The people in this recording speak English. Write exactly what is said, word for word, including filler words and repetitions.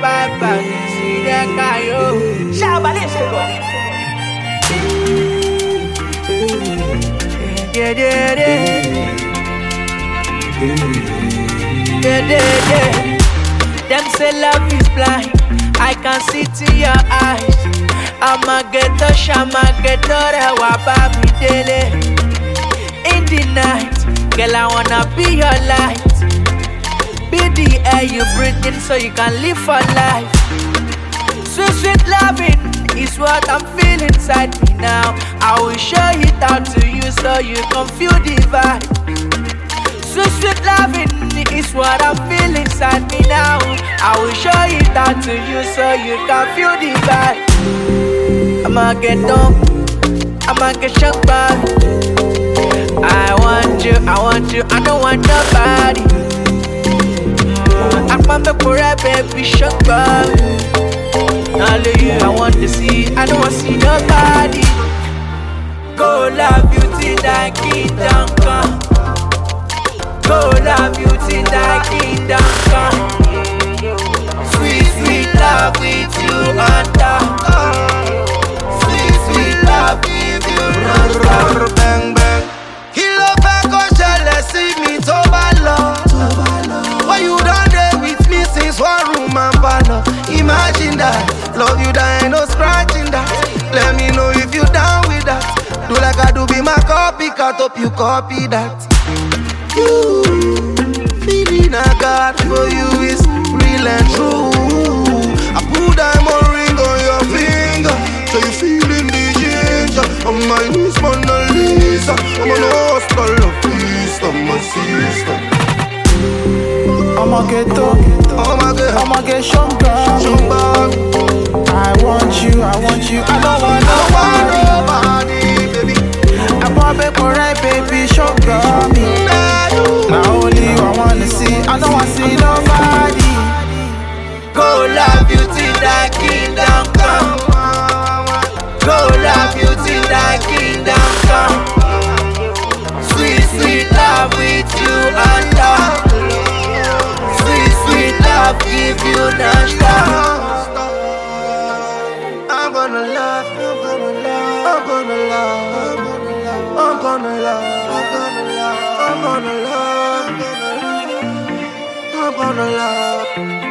bye bye. See that guy, yo. Yeah, yeah, yeah. Yeah, yeah, yeah. Them say love is blind. I can see it in your eyes. I'ma get a shama, get a rewa, baby daily. In the night, girl, I wanna be your light. Be the air you breathe in so you can live for life. Sweet, sweet loving is what I'm feeling inside me now. I will show it out to you so you can feel the vibe. Sweet, sweet loving is what I'm feeling inside me now. I will show it out to you so you can feel the vibe. I'ma get down, I'ma get shocked by it. I want you, I want you, I don't want nobody. mm, I'm a poor baby shocked by it. Only you I want to see, I don't want to see nobody. Go love you till thy kingdom come. Go love you till thy kingdom come. Sweet, sweet love with you under. Sweet, sweet love with you under. Bang, bang. Kilo Paco, jealousy, me to balo. Why you done there with me since one room and parlor? Imagine that, love you that ain't no scratching that. Let me know if you down with that. Do like I do, be my copycat, hope you copy that. You, feeling I got for you is real and true. I put diamond ring on your finger, so you feeling the ginger. On my knees, Mona Lisa. I'm an hostel of peace, I'm a sister. I'ma get up, I'ma get, I'ma get stronger. I want you, I want you, I don't want nobody. baby. I want baby, right, baby, sugar me. Now only you I wanna see, I don't wanna see nobody. Go love you till thy kingdom come. Go love you till thy kingdom come. Sweet, sweet love with you under. Sweet, sweet love give you no stop. I'm gonna love, I'm gonna love, I'm gonna love, I'm gonna love, I'm gonna love, I'm gonna love, I'm gonna love, I'm gonna love.